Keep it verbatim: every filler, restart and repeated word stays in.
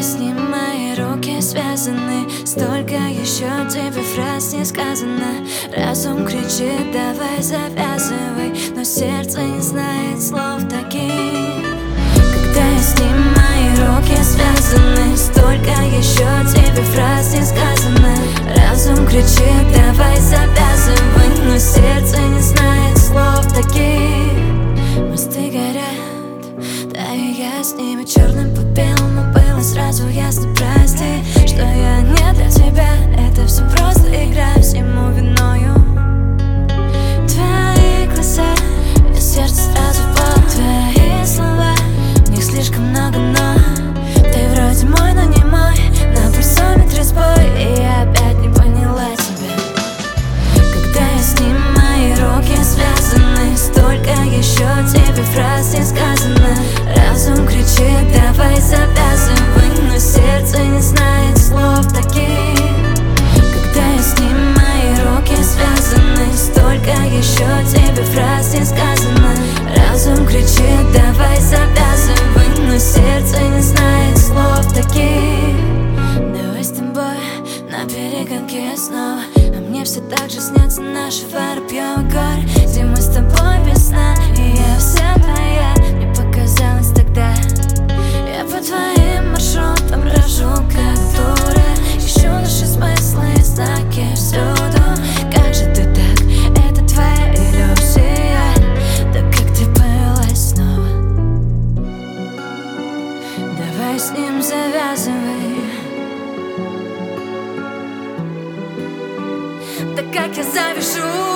с ним мои руки связаны, столько еще тебе фраз не сказано. Разум кричит, давай завязывай, но сердце не знает слов таких. Когда я с ним, мои руки связаны, столько еще тебе фраз не сказано. Разум кричит, давай завязывай, но сердце не знает слов таких. Мосты горят, да и я с ними черным по белому. Было сразу ясно, прости, что я не для тебя. Это все просто игра, всему виною твои глаза, и сердце сразу в пол. Твои слова, в них слишком много но. Ты вроде мой, но не мой, на пульсометре сбой, и я опять не поняла тебя. Когда я с ним, мои руки связаны, столько еще тебе фраз не сказано. Разум кричит, давай завязывай, но сердце не знает слов таких. Когда я с ним, мои руки связаны, столько еще тебе фраз не сказано. Разум кричит, давай завязывай, но сердце не знает слов таких. Давай с тобой на перегонке снова, а мне все так же снятся наши фары, пьем горы, где мы с тобой без сна. И я вся твоя, мне показалось тогда. Я по твоим маршрутам брожу как дура, ищу наши смыслы и знаки всюду. Как же ты так, это твоя иллюзия, да как ты повелась снова. Давай с ним завязывай, да как я завяжу.